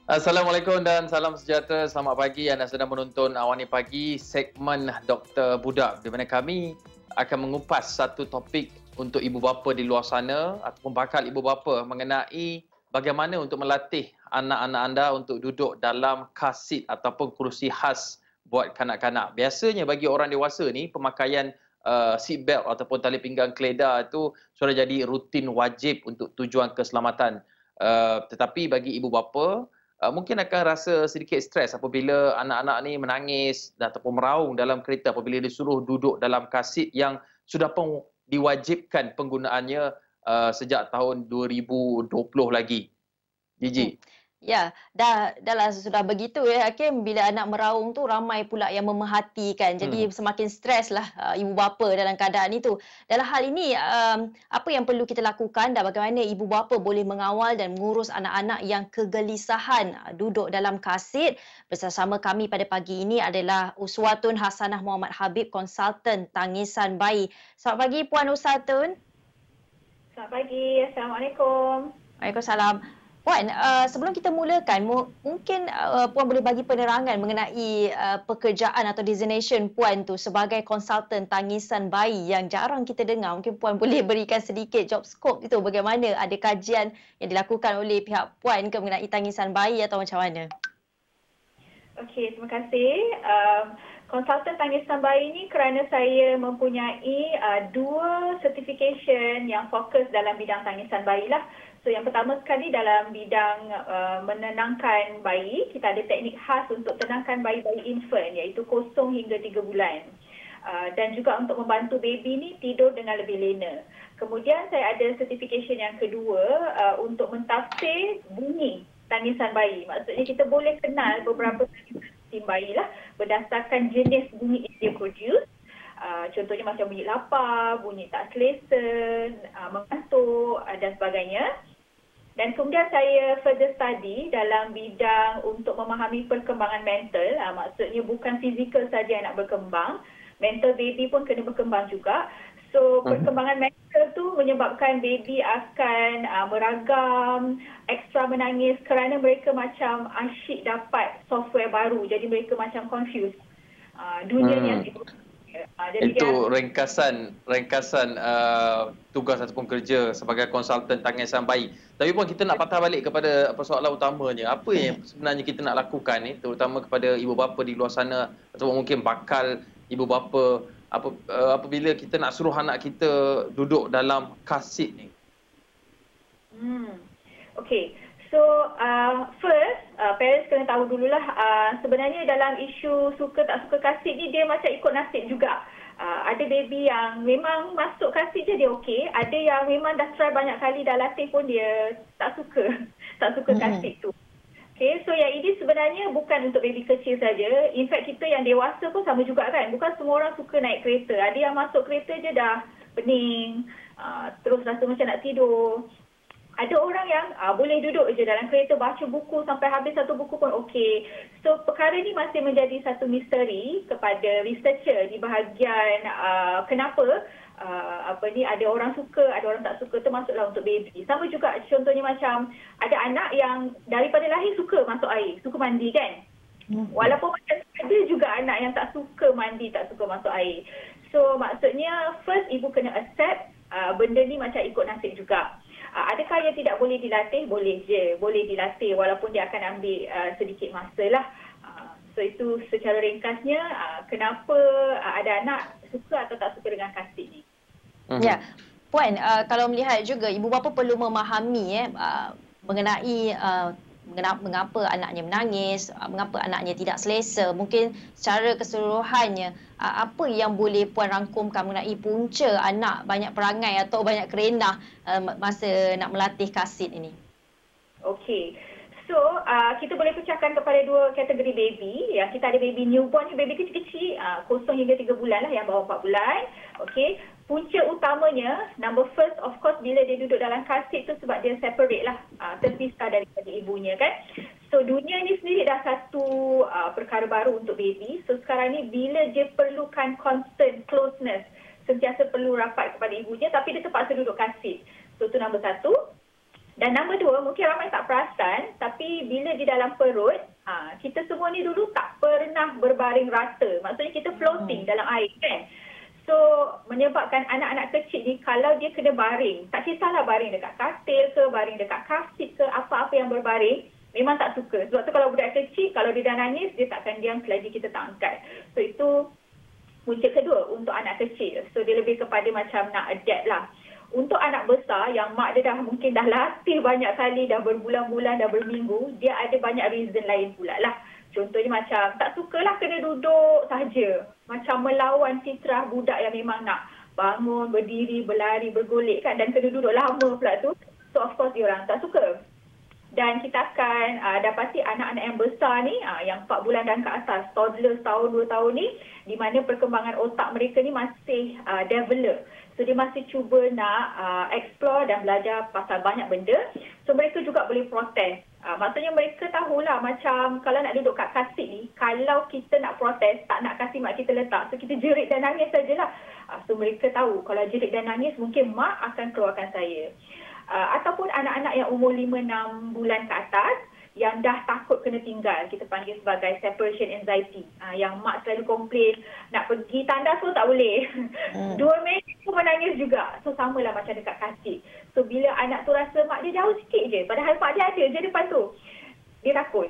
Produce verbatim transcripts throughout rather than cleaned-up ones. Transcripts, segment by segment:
Assalamualaikum dan salam sejahtera. Selamat pagi. Anda sedang menonton Awani Pagi, segmen Doktor Budak, di mana kami akan mengupas satu topik untuk ibu bapa di luar sana ataupun bakal ibu bapa mengenai bagaimana untuk melatih anak-anak anda untuk duduk dalam car seat ataupun kerusi khas buat kanak-kanak. Biasanya bagi orang dewasa ni, pemakaian uh, seat belt ataupun tali pinggang keledar itu sudah jadi rutin wajib untuk tujuan keselamatan. Uh, tetapi bagi ibu bapa, Uh, mungkin akan rasa sedikit stres apabila anak-anak ni menangis ataupun meraung dalam kereta apabila disuruh duduk dalam kasit yang sudah pun diwajibkan penggunaannya uh, sejak tahun dua ribu dua puluh lagi. Hmm. Gigi. Ya, dah dahlah sudah begitu ya Hakim, bila anak meraung tu ramai pula yang memerhatikan. Jadi Hmm. semakin streslah uh, ibu bapa dalam keadaan itu. Dalam hal ini um, apa yang perlu kita lakukan dan bagaimana ibu bapa boleh mengawal dan mengurus anak-anak yang kegelisahan uh, duduk dalam kasit. Bersama kami pada pagi ini adalah Uswatun Hasanah Muhammad Habib, konsultan tangisan bayi. Selamat pagi Puan Uswatun. Selamat pagi. Assalamualaikum. Waalaikumsalam. Puan, uh, sebelum kita mulakan, mu- mungkin uh, Puan boleh bagi penerangan mengenai uh, pekerjaan atau designation Puan tu sebagai konsultan tangisan bayi yang jarang kita dengar. Mungkin Puan boleh berikan sedikit job scope itu, bagaimana, ada kajian yang dilakukan oleh pihak Puan ke mengenai tangisan bayi atau macam mana? Okey, terima kasih. Um, Konsultan tangisan bayi ini kerana saya mempunyai uh, dua certification yang fokus dalam bidang tangisan bayi lah. So yang pertama sekali dalam bidang uh, menenangkan bayi, kita ada teknik khas untuk tenangkan bayi-bayi infant iaitu kosong hingga tiga bulan. Uh, dan juga untuk membantu baby ni tidur dengan lebih lena. Kemudian saya ada certification yang kedua uh, untuk mentafsir bunyi tangisan bayi. Maksudnya kita boleh kenal beberapa tangisan bayi lah berdasarkan jenis bunyi yang dia produce. Uh, contohnya macam bunyi lapar, bunyi tak selesa, uh, mengantuk uh, dan sebagainya. Dan kemudian saya further study dalam bidang untuk memahami perkembangan mental. Uh, maksudnya bukan fizikal saja yang nak berkembang, mental baby pun kena berkembang juga. So perkembangan mental tu menyebabkan baby akan uh, meragam, ekstra menangis kerana mereka macam asyik dapat software baru. Jadi mereka macam confused. Uh, dunia Hmm. yang uh, jadi Itu dia, ringkasan ringkasan uh, tugas ataupun kerja sebagai konsultan tangisan bayi. Tapi pun kita nak patah balik kepada persoalan utamanya. Apa yang sebenarnya kita nak lakukan ni, terutama kepada ibu bapa di luar sana ataupun mungkin bakal ibu bapa apa uh, apabila kita nak suruh anak kita duduk dalam kasit ni. Hmm. Okay. So, uh, first, uh, parents kena tahu dululah uh, sebenarnya dalam isu suka tak suka kasit ni dia macam ikut nasib juga. Uh, ada baby yang memang masuk kasit je dia okey. Ada yang memang dah try banyak kali dah latih pun dia tak suka. tak suka kasit tu. Okay, so yang ini sebenarnya bukan untuk baby kecil saja. In fact, kita yang dewasa pun sama juga kan. Bukan semua orang suka naik kereta. Ada yang masuk kereta je dah pening, uh, terus rasa macam nak tidur. Ada orang yang uh, boleh duduk je dalam kereta baca buku sampai habis satu buku pun okey. So perkara ni masih menjadi satu misteri kepada researcher di bahagian uh, kenapa uh, apa ni ada orang suka, ada orang tak suka, termasuklah untuk baby. Sama juga contohnya macam ada anak yang daripada lahir suka masuk air, suka mandi kan. Walaupun macam ada juga anak yang tak suka mandi, tak suka masuk air. So maksudnya first ibu kena accept uh, benda ni macam ikut nasib juga. Uh, adakah yang tidak boleh dilatih? Boleh je. Boleh dilatih walaupun dia akan ambil uh, sedikit masa lah. Uh, so itu secara ringkasnya uh, kenapa uh, ada anak suka atau tak suka dengan kasit ni. Hmm. Ya, Puan, uh, kalau melihat juga ibu bapa perlu memahami eh, uh, mengenai uh, mengapa anaknya menangis, mengapa anaknya tidak selesa. Mungkin secara keseluruhannya, apa yang boleh Puan rangkumkan mengenai punca anak banyak perangai atau banyak kerenah masa nak melatih kasit ini? Okey. So, uh, kita boleh pecahkan kepada dua kategori baby. Ya, kita ada baby newborn, baby kecil-kecil, uh, kosong hingga tiga bulan lah, yang bawah empat bulan. Okey. Punca utamanya, number first, of course, bila dia duduk dalam kasit tu sebab dia separate lah, uh, terpisah daripada ibunya kan. So, dunia ni sendiri dah satu uh, perkara baru untuk baby. So, sekarang ni bila dia perlukan constant closeness, sentiasa perlu rapat kepada ibunya, tapi dia terpaksa duduk kasit. So, tu number satu. Dan nombor dua, mungkin ramai tak perasan, tapi bila di dalam perut, ha, kita semua ni dulu tak pernah berbaring rata. Maksudnya kita floating hmm. dalam air kan. So, menyebabkan anak-anak kecil ni kalau dia kena baring, tak kisahlah baring dekat katil ke, baring dekat kasut ke, apa-apa yang berbaring, memang tak suka. Sebab tu kalau budak kecil, kalau dia dah nangis, dia takkan diam selagi kita tak angkat. So, itu punca kedua untuk anak kecil. So, dia lebih kepada macam nak adapt lah. Untuk anak besar yang mak dia dah mungkin dah latih banyak kali, dah berbulan-bulan, dah berminggu, dia ada banyak reason lain pula lah. Contohnya macam tak sukalah kena duduk sahaja. Macam melawan fitrah budak yang memang nak bangun, berdiri, berlari, bergolek kan. Dan kena duduk lama pula tu. So of course dia orang tak suka. Dan kita akan uh, dapati anak-anak yang besar ni, uh, yang empat bulan dan ke atas, toddler setahun, dua tahun ni, di mana perkembangan otak mereka ni masih uh, develop. So dia masih cuba nak uh, explore dan belajar pasal banyak benda. So mereka juga boleh protes. Uh, maksudnya mereka tahulah macam kalau nak duduk kat kasut ni, kalau kita nak protes, tak nak kasih mak kita letak. So kita jerit dan nangis sajalah. Uh, so mereka tahu kalau jerit dan nangis mungkin mak akan keluarkan saya. Uh, ataupun anak-anak yang umur lima enam bulan ke atas yang dah takut kena tinggal, kita panggil sebagai separation anxiety. Uh, yang mak selalu komplain nak pergi tandas pun tak boleh. Hmm. Dua minit pun menangis juga. So samalah macam dekat kasut. So bila anak tu rasa mak dia jauh sikit je, padahal mak dia ada je depan tu, dia takut.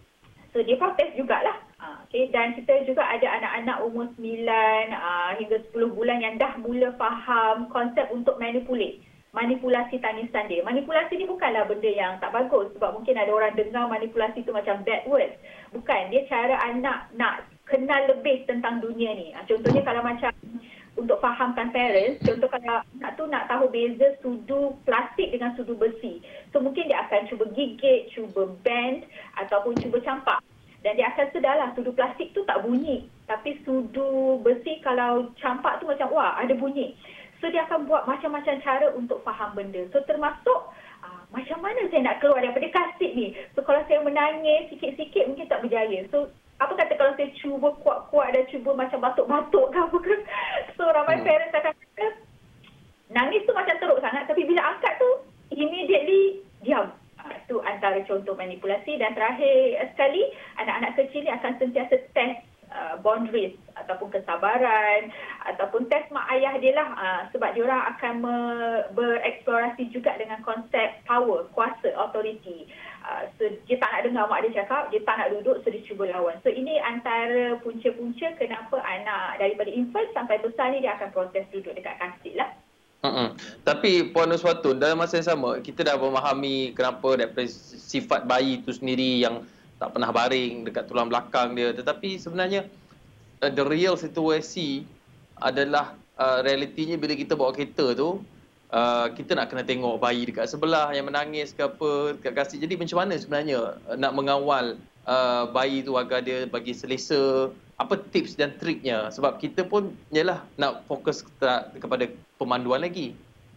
So dia protes jugalah. Uh, okay. Dan kita juga ada anak-anak umur sembilan uh, hingga sepuluh bulan yang dah mula faham konsep untuk manipulate. Manipulasi tangisan dia. Manipulasi ni bukanlah benda yang tak bagus. Sebab mungkin ada orang dengar manipulasi tu macam bad words. Bukan. Dia cara anak nak kenal lebih tentang dunia ni. Contohnya kalau macam untuk fahamkan parents, contoh kalau anak tu nak tahu beza sudu plastik dengan sudu besi. So mungkin dia akan cuba gigit, cuba bend ataupun cuba campak. Dan dia akan sedarlah sudu plastik tu tak bunyi. Tapi sudu besi kalau campak tu macam wah ada bunyi. So dia akan buat macam-macam cara untuk faham benda. So termasuk uh, macam mana saya nak keluar daripada kasut ni. So kalau saya menangis sikit-sikit mungkin tak berjaya. So apa kata kalau saya cuba kuat-kuat dan cuba macam batuk-batuk ke apa ke. So ramai hmm. parents akan kata nangis tu macam teruk sangat. Tapi bila angkat tu immediately diam. Itu uh, antara contoh manipulasi. Dan terakhir sekali anak-anak kecil ni akan sentiasa test Uh, boundaries ataupun kesabaran ataupun test mak ayah dia lah uh, sebab diorang akan me- bereksplorasi juga dengan konsep power, kuasa, authority. Uh, so dia tak nak dengar mak dia cakap, dia tak nak duduk, so dia cuba lawan. So ini antara punca-punca kenapa anak daripada infant sampai besar ni dia akan proses duduk dekat kasut lah. Mm-mm. Tapi Puan Nuswatun, dalam masa yang sama kita dah memahami kenapa daripada sifat bayi itu sendiri yang tak pernah baring dekat tulang belakang dia. Tetapi sebenarnya uh, the real situasi adalah uh, realitinya bila kita bawa kereta tu, uh, kita nak kena tengok bayi dekat sebelah yang menangis ke apa, dekat kasut. Jadi macam mana sebenarnya uh, nak mengawal uh, bayi tu agar dia bagi selesa? Apa tips dan triknya? Sebab kita pun yalah nak fokus kepada pemanduan lagi.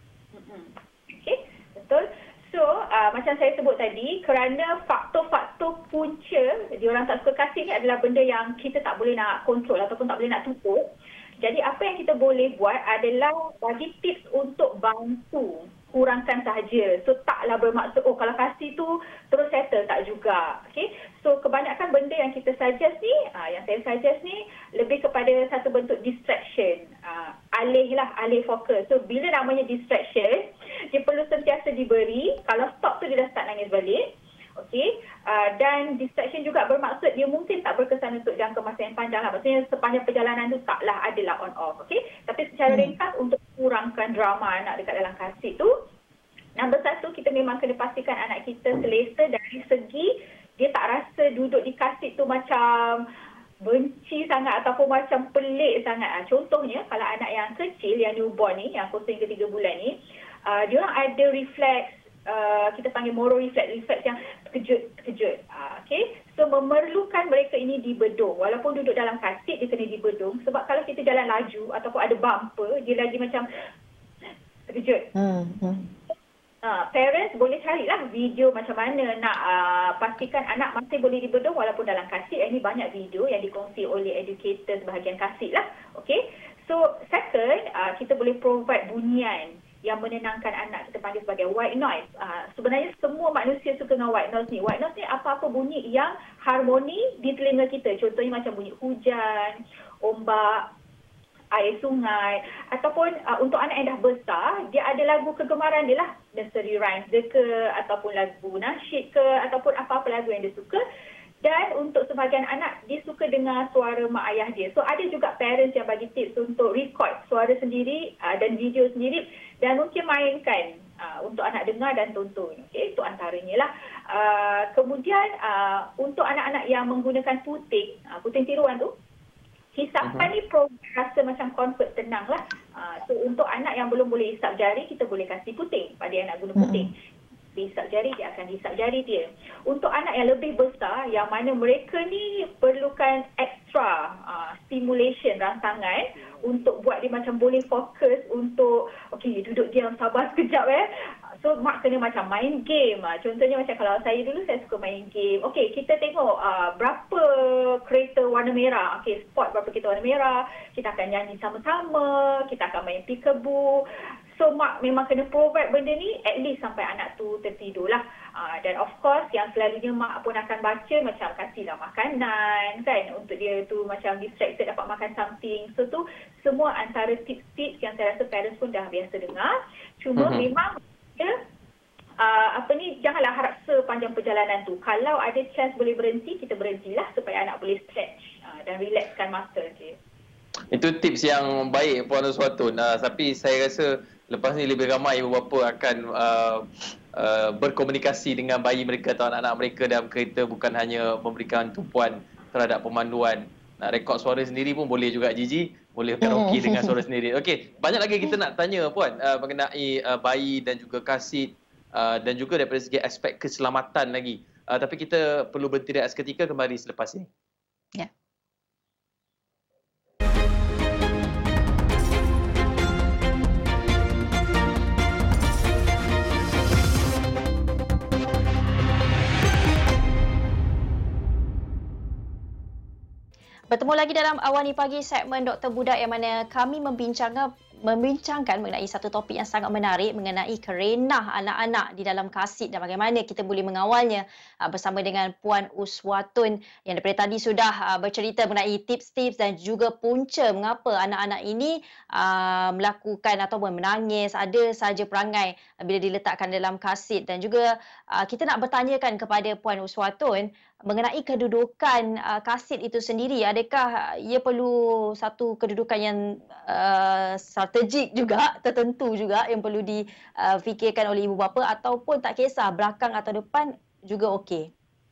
Okey, betul. So, uh, macam saya sebut tadi, kerana faktor-faktor punca diorang tak suka kasut ni adalah benda yang kita tak boleh nak kontrol ataupun tak boleh nak tutup. Jadi, apa yang kita boleh buat adalah bagi tips untuk bantu kurangkan sahaja. So, taklah bermaksud, oh kalau kasut tu terus settle, tak juga. Okay? So, kebanyakan benda yang kita suggest ni, uh, yang saya suggest ni, lebih kepada satu bentuk distraction. Uh, alih lah, alih fokus. So, bila namanya distraction, dia perlu sentiasa diberi. Kalau stop tu dia dah start nangis balik. Okey. Uh, dan distraction juga bermaksud dia mungkin tak berkesan untuk jangka masa yang panjang lah. Maksudnya sepanjang perjalanan tu taklah adalah on off. Okey. Tapi secara hmm. ringkas untuk kurangkan drama anak dekat dalam kasut tu, nombor satu, kita memang kena pastikan anak kita selesa dari segi dia tak rasa duduk di kasut tu macam benci sangat ataupun macam pelik sangat. Contohnya kalau anak yang kecil, yang newborn ni, yang kosong hingga tiga bulan ni, Uh, dia orang ada refleks, uh, kita panggil moro refleks, refleks yang terkejut-terkejut. Uh, okay? So, memerlukan mereka ini dibedung. Walaupun duduk dalam kasut, dia kena dibedung. Sebab kalau kita jalan laju ataupun ada bumper, dia lagi macam terkejut. Hmm. hmm. Uh, parents boleh carilah video macam mana nak uh, pastikan anak masih boleh dibedung walaupun dalam kasut. Ini banyak video yang dikongsi oleh educator sebahagian kasut lah. Okay? So, second, uh, kita boleh provide bunyian yang menenangkan anak, kita panggil sebagai white noise. Uh, sebenarnya semua manusia suka dengan white noise ni. White noise ni apa-apa bunyi yang harmoni di telinga kita. Contohnya macam bunyi hujan, ombak, air sungai, ataupun uh, untuk anak yang dah besar, dia ada lagu kegemaran dia lah, nursery rhymes dia ke, ataupun lagu nasyid ke, ataupun apa-apa lagu yang dia suka. Dan untuk sebahagian anak, dia suka dengar suara mak ayah dia. So ada juga parents yang bagi tips untuk record suara sendiri uh, dan video sendiri dan mungkin mainkan uh, untuk anak dengar dan tonton. Okay, itu antaranya lah. Uh, kemudian uh, untuk anak-anak yang menggunakan puting, uh, puting tiruan tu, hisapan uh-huh. ni program rasa macam comfort, tenang lah. Uh, so untuk anak yang belum boleh hisap jari, kita boleh kasih puting pada yang nak guna puting. Uh-huh. Hisap jari, dia akan hisap jari dia. Untuk anak yang lebih besar, yang mana mereka ni perlukan extra uh, stimulation rangsangan untuk buat dia macam boleh fokus untuk, okey, duduk diam, sabar sekejap eh. So, mak kena macam main game. Uh, contohnya macam kalau saya dulu, saya suka main game. Okey, kita tengok uh, berapa kereta warna merah. Okey, spot berapa kereta warna merah. Kita akan nyanyi sama-sama. Kita akan main peekaboo. So, mak memang kena provide benda ni at least sampai anak tu tertidur lah. Uh, dan of course, yang selalunya mak pun akan baca macam kasihlah makanan kan. Untuk dia tu macam distracted dapat makan something. So, tu semua antara tips-tips yang saya rasa parents pun dah biasa dengar. Cuma mm-hmm. memang dia, uh, apa ni, janganlah harap sepanjang perjalanan tu. Kalau ada chance boleh berhenti, kita berhentilah supaya anak boleh stretch uh, dan relaxkan masa dia. Itu tips yang baik Puan Uswatun. Uh, tapi saya rasa lepas ni lebih ramai ibu bapa akan uh, uh, berkomunikasi dengan bayi mereka atau anak-anak mereka dalam kereta, bukan hanya memberikan tumpuan terhadap pemanduan. Nak rekod suara sendiri pun boleh juga, Gigi. Boleh karaoke dengan suara sendiri. Okey, banyak lagi kita nak tanya Puan uh, mengenai uh, bayi dan juga kasit uh, dan juga daripada segi aspek keselamatan lagi. Uh, tapi kita perlu berhenti rehat seketika, kembali selepas ini. Ya. Bertemu lagi dalam Awani Pagi segmen Doktor Budak yang mana kami membincangkan membincangkan mengenai satu topik yang sangat menarik mengenai kerenah anak-anak di dalam kasit dan bagaimana kita boleh mengawalnya bersama dengan Puan Uswatun yang daripada tadi sudah bercerita mengenai tips-tips dan juga punca mengapa anak-anak ini melakukan ataupun menangis, ada saja perangai bila diletakkan dalam kasit. Dan juga kita nak bertanyakan kepada Puan Uswatun mengenai kedudukan uh, kasit itu sendiri. Adakah ia perlu satu kedudukan yang uh, strategik juga, tertentu juga yang perlu difikirkan uh, oleh ibu bapa, ataupun tak kisah belakang atau depan juga okey?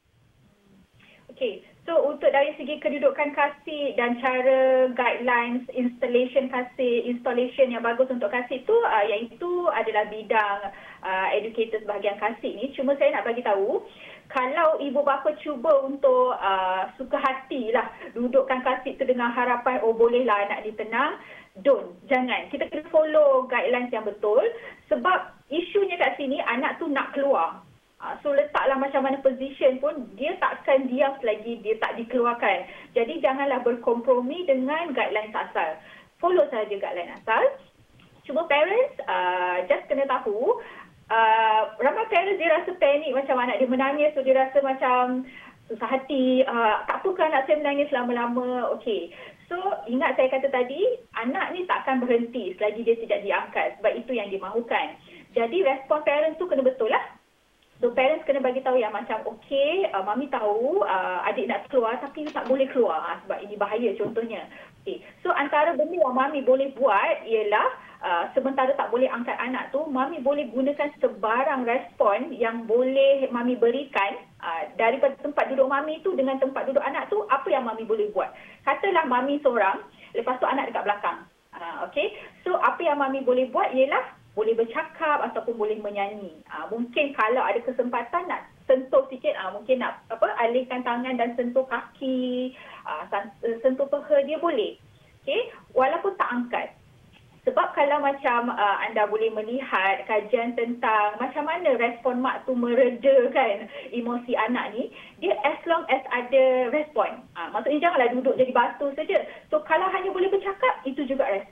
Okey. So, untuk dari segi kedudukan kasit dan cara guidelines installation kasit, installation yang bagus untuk kasit tu, uh, iaitu adalah bidang uh, educator sebahagian kasit ni. Cuma saya nak bagi tahu, kalau ibu bapa cuba untuk uh, suka hatilah dudukkan kasit tu dengan harapan, oh bolehlah anak ni tenang, don't, jangan. Kita kena follow guidelines yang betul, sebab isunya kat sini anak tu nak keluar. So letaklah macam mana position pun, dia takkan diam selagi dia tak dikeluarkan. Jadi janganlah berkompromi dengan guidelines asal. Follow saja guidelines asal. Cuma parents uh, just kena tahu, uh, ramai parents dia rasa panik macam anak dia menangis, so dia rasa macam susah hati. Uh, tak apakah anak saya menangis lama-lama. Okey. So ingat saya kata tadi, anak ni takkan berhenti selagi dia tidak diangkat, sebab itu yang dimahukan. Jadi respon parents tu kena betul lah. So parents kena bagi tahu yang macam okey, uh, mami tahu uh, adik nak keluar tapi tak boleh keluar uh, sebab ini bahaya contohnya. Okay. So antara benda yang mami boleh buat ialah uh, sementara tak boleh angkat anak tu, mami boleh gunakan sebarang respon yang boleh mami berikan uh, daripada tempat duduk mami tu dengan tempat duduk anak tu, apa yang mami boleh buat. Katalah mami seorang, lepas tu anak dekat belakang. Uh, okey. So apa yang mami boleh buat ialah boleh bercakap ataupun boleh menyanyi. Uh, mungkin kalau ada kesempatan nak sentuh sikit, uh, mungkin nak apa alihkan tangan dan sentuh kaki, uh, sentuh peha dia boleh. Okay? Walaupun tak angkat. Sebab kalau macam uh, anda boleh melihat kajian tentang macam mana respon mak tu meredakan emosi anak ni, dia as long as ada respon. Uh, maksudnya janganlah duduk jadi batu saja. So kalau hanya boleh bercakap, itu juga respon.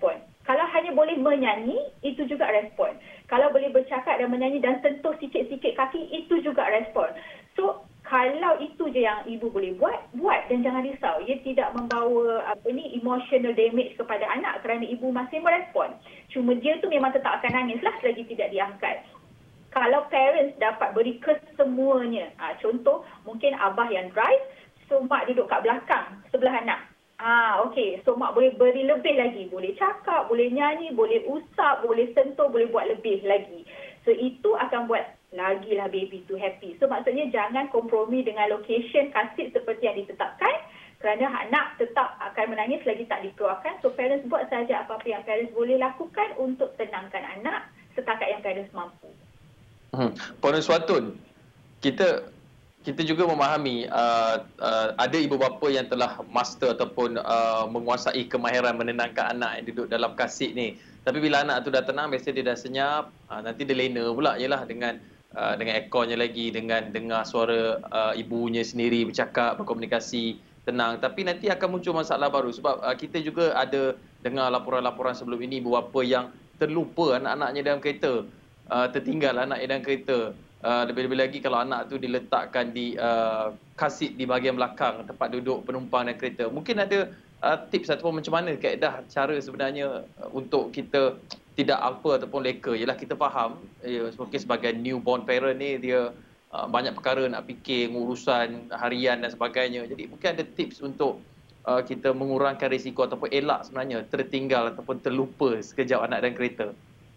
Kalau hanya boleh menyanyi, itu juga respon. Kalau boleh bercakap dan menyanyi dan sentuh sikit-sikit kaki, itu juga respon. So, kalau itu je yang ibu boleh buat, buat dan jangan risau. Ia tidak membawa apa ni emotional damage kepada anak kerana ibu masih merespon. Cuma dia tu memang tetap akan nangis lah selagi tidak diangkat. Kalau parents dapat beri kesemuanya, ha, contoh mungkin abah yang drive, so mak duduk kat belakang sebelah anak. Ah, okey. So mak boleh beri lebih lagi. Boleh cakap, boleh nyanyi, boleh usap, boleh sentuh, boleh buat lebih lagi. So itu akan buat lagilah baby tu happy. So maksudnya jangan kompromi dengan location kasih seperti yang ditetapkan kerana anak tetap akan menangis lagi tak dikeluarkan. So parents buat saja apa-apa yang parents boleh lakukan untuk tenangkan anak setakat yang parents mampu. Hmm. Puan Uswatun, kita kita juga memahami uh, uh, ada ibu bapa yang telah master ataupun uh, menguasai kemahiran menenangkan anak yang duduk dalam kasih ni. Tapi bila anak tu dah tenang, biasanya dia dah senyap, uh, nanti dia lena pula jelah dengan uh, dengan ekornya lagi, dengan dengar suara uh, ibunya sendiri bercakap, berkomunikasi tenang. Tapi nanti akan muncul masalah baru sebab uh, kita juga ada dengar laporan-laporan sebelum ini ibu bapa yang terlupa anak-anaknya dalam kereta, uh, tertinggal anaknya dalam kereta. Uh, lebih-lebih lagi kalau anak tu diletakkan di uh, kasit di bahagian belakang tempat duduk penumpang dan kereta. Mungkin ada uh, tips ataupun macam mana kaedah cara sebenarnya uh, untuk kita tidak apa ataupun leka. Yalah kita faham ya, mungkin sebagai newborn parent ni dia uh, banyak perkara nak fikir, urusan harian dan sebagainya. Jadi mungkin ada tips untuk uh, kita mengurangkan risiko ataupun elak sebenarnya tertinggal ataupun terlupa sekejap anak dan kereta.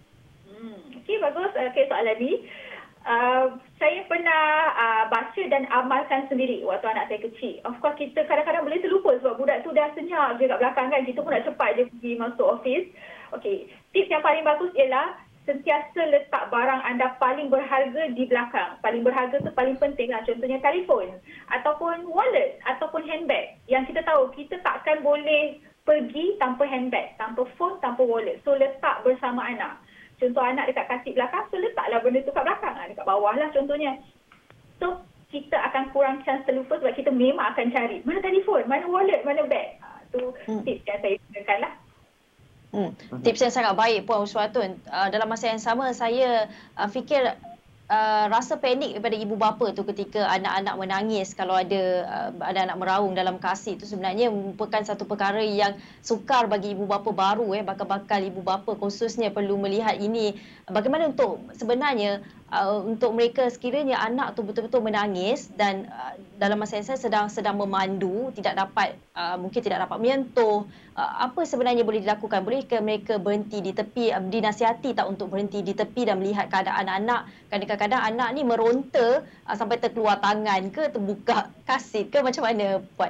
Hmm, okey, bagus. Okey, soalan ni. Uh, saya pernah uh, baca dan amalkan sendiri waktu anak saya kecil. Of course kita kadang-kadang boleh terlupa sebab budak tu dah senyap je kat belakang kan. Kita pun nak cepat je pergi masuk office. Okey, tips yang paling bagus ialah sentiasa letak barang anda paling berharga di belakang. Paling berharga tu paling penting lah. Contohnya telefon ataupun wallet ataupun handbag. Yang kita tahu kita takkan boleh pergi tanpa handbag, tanpa phone, tanpa wallet. So letak bersama anak. Contoh anak dekat kasih belakang, so letaklah benda tu kat belakang, dekat bawah lah contohnya. So, kita akan kurang chance terlupa sebab kita memang akan cari. Mana telefon, mana wallet, mana bag. Ha, tu hmm. tips yang saya gunakan lah. Hmm. Tips yang sangat baik Puan Uswatun. Uh, dalam masa yang sama, saya uh, fikir Uh, rasa panik daripada ibu bapa tu ketika anak-anak menangis kalau ada uh, ada anak meraung dalam kasih tu sebenarnya merupakan satu perkara yang sukar bagi ibu bapa baru eh bakal-bakal ibu bapa khususnya perlu melihat ini bagaimana untuk sebenarnya uh, untuk mereka sekiranya anak tu betul-betul menangis dan uh, dalam masa yang saya sedang sedang memandu tidak dapat uh, mungkin tidak dapat menyentuh uh, apa sebenarnya boleh dilakukan, bolehkah mereka berhenti di tepi, uh, dinasihati tak untuk berhenti di tepi dan melihat keadaan anak. Kadang-kadang anak ni meronta uh, sampai terkeluar tangan ke, terbuka kasit ke, macam mana Puan?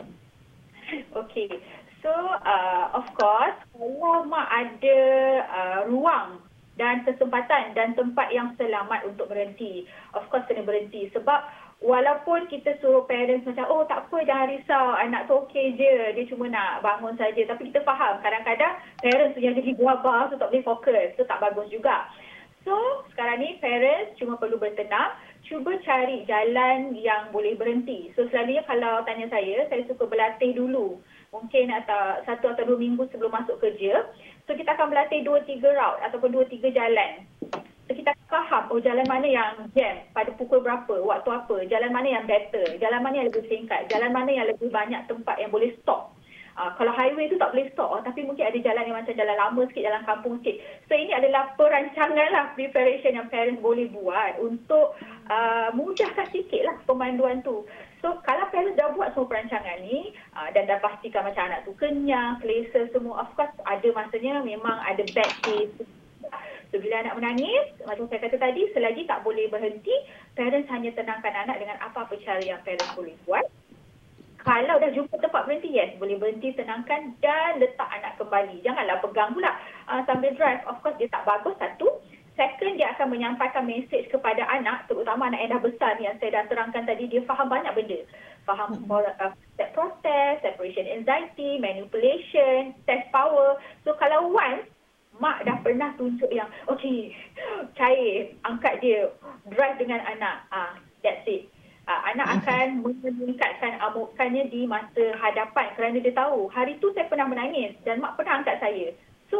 Okey. So, uh, of course, kalau mak ada uh, ruang dan kesempatan dan tempat yang selamat untuk berhenti, of course kena berhenti. Sebab walaupun kita suruh parents macam, oh tak apa, jangan risau, anak tu okey je, dia cuma nak bangun saja. Tapi kita faham, kadang-kadang parents tu yang jadi guabah tu tak boleh fokus, tu tak bagus juga. So, sekarang ni parents cuma perlu bertenang, cuba cari jalan yang boleh berhenti. So, selalunya kalau tanya saya, saya suka berlatih dulu. Mungkin atau satu atau dua minggu sebelum masuk kerja. So, kita akan berlatih dua tiga route ataupun dua tiga jalan. So, kita faham, oh jalan mana yang jam, pada pukul berapa, waktu apa, jalan mana yang better, jalan mana yang lebih singkat, jalan mana yang lebih banyak tempat yang boleh stop. Uh, kalau highway tu tak boleh stop, oh, tapi mungkin ada jalan yang macam jalan lama sikit, jalan kampung sikit. So ini adalah perancangan lah, preparation yang parents boleh buat untuk uh, mudahkan sikit lah pemanduan tu. So kalau parents dah buat semua perancangan ni uh, dan dah pastikan macam anak tu kenyang, selesa semua, of course ada masanya memang ada bad days. So bila anak menangis, macam saya kata tadi, selagi tak boleh berhenti, parents hanya tenangkan anak dengan apa-apa cara yang parents boleh buat. Kalau dah jumpa tempat berhenti, yes, boleh berhenti, tenangkan dan letak anak kembali. Janganlah pegang pula uh, sambil drive. Of course, dia tak bagus, satu. Second, dia akan menyampaikan mesej kepada anak, terutama anak yang dah besar ni yang saya dah terangkan tadi, dia faham banyak benda. Faham uh, step protest, separation anxiety, manipulation, test power. So, kalau once, mak dah pernah tunjuk yang, okay, cair, angkat dia, drive dengan anak. Ah, uh, that's it. Uh, anak akan meningkatkan amukannya di masa hadapan kerana dia tahu hari tu saya pernah menangis dan mak pernah angkat saya. So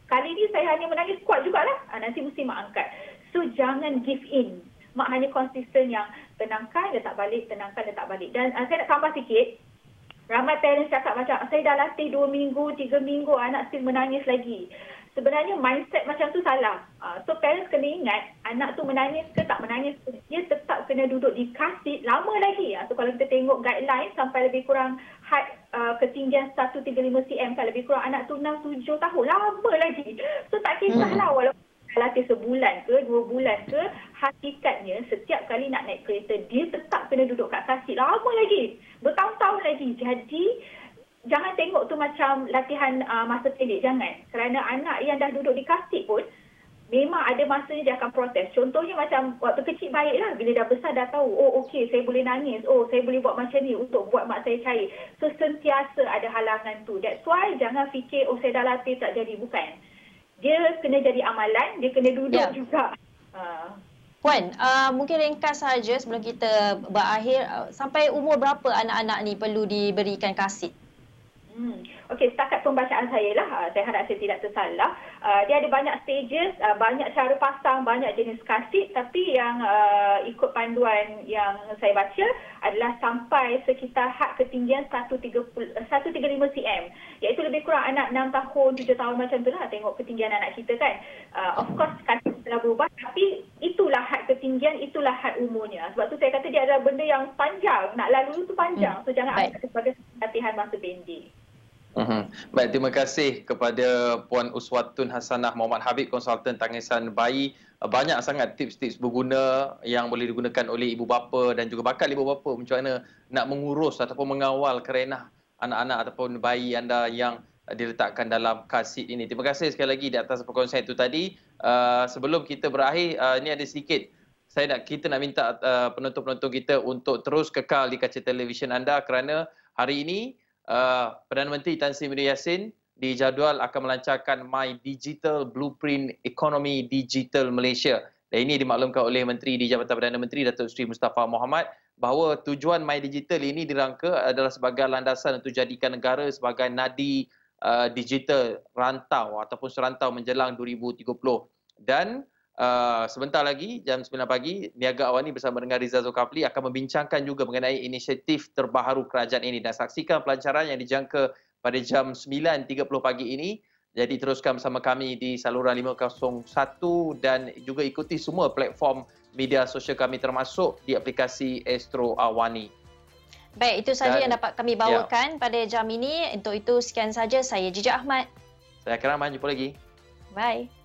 kali ni saya hanya menangis kuat jugalah. Ha, nanti mesti mak angkat. So jangan give in. Mak hanya konsisten yang tenangkan, letak balik, tenangkan, letak balik. Dan uh, saya nak tambah sikit. Ramai parents cakap macam, saya dah latih dua minggu, tiga minggu, anak still menangis lagi. Sebenarnya mindset macam tu salah. Uh, so parents kena ingat, anak tu menangis ke tak menangis, dia tetap kena duduk di kasih lama lagi. Uh, so kalau kita tengok guideline sampai lebih kurang height uh, ketinggian seratus tiga puluh lima sentimeter, kan lebih kurang anak tu enam tujuh tahun, lama lagi. So tak kisahlah walaupun latih sebulan ke, dua bulan ke, hakikatnya setiap kali nak naik kereta, dia tetap kena duduk kat kasih lama lagi. Bertahun-tahun lagi. Jadi, jangan tengok tu macam latihan uh, masa pendek. Jangan. Kerana anak yang dah duduk di kasih pun, memang ada masanya dia akan protes. Contohnya macam waktu kecil baiklah. Bila dah besar dah tahu, oh okey, saya boleh nangis. Oh, saya boleh buat macam ni untuk buat mak saya cair. So, sentiasa ada halangan tu. That's why jangan fikir, oh saya dah latih tak jadi. Bukan. Dia kena jadi amalan, dia kena duduk yeah. juga. Uh. Puan, uh, mungkin ringkas saja sebelum kita berakhir, uh, sampai umur berapa anak-anak ni perlu diberikan kasit? Hmm. Okey, setakat pembacaan saya lah, uh, saya harap saya tidak tersalah. Uh, dia ada banyak stages, uh, banyak cara pasang, banyak jenis kasit, tapi yang uh, ikut panduan yang saya baca adalah sampai sekitar had ketinggian seratus tiga puluh lima sentimeter, iaitu lebih kurang anak enam tahun, tujuh tahun macam tu lah, tengok ketinggian anak kita kan. Uh, of course, kasit telah berubah, tapi itulah had ketinggian, itulah had umurnya. Sebab tu saya kata dia adalah benda yang panjang, nak lalu tu panjang. So jangan ambil sebagai latihan masa pendek. Hmm. Baik, terima kasih kepada Puan Uswatun Hasanah Muhammad Habib, konsultan tangisan bayi. Banyak sangat tips-tips berguna yang boleh digunakan oleh ibu bapa dan juga bakal ibu bapa macam mana nak mengurus ataupun mengawal kerenah anak-anak ataupun bayi anda yang diletakkan dalam kasit ini. Terima kasih sekali lagi di atas perkongsian itu tadi. Uh, sebelum kita berakhir, uh, ini ada sedikit saya nak kita nak minta uh, penonton-penonton kita untuk terus kekal di kaca televisyen anda kerana hari ini Uh, Perdana Menteri Tan Sri Muhyiddin Yassin dijadual akan melancarkan My Digital Blueprint Ekonomi Digital Malaysia. Dan ini dimaklumkan oleh Menteri di Jabatan Perdana Menteri Datuk Seri Mustafa Mohamed bahawa tujuan My Digital ini dirangka adalah sebagai landasan untuk jadikan negara sebagai nadi uh, digital rantau ataupun serantau menjelang dua ribu tiga puluh. Dan Uh, sebentar lagi jam sembilan pagi Niaga Awani bersama dengan Rizal Zulkafli akan membincangkan juga mengenai inisiatif terbaru kerajaan ini dan saksikan pelancaran yang dijangka pada jam sembilan tiga puluh pagi ini. Jadi teruskan bersama kami di saluran lima kosong satu dan juga ikuti semua platform media sosial kami termasuk di aplikasi Astro Awani. Baik, itu saja dan, yang dapat kami bawakan ya. pada jam ini. Untuk itu sekian saja, saya Jijak Ahmad. Saya Keraman, jumpa lagi. Bye.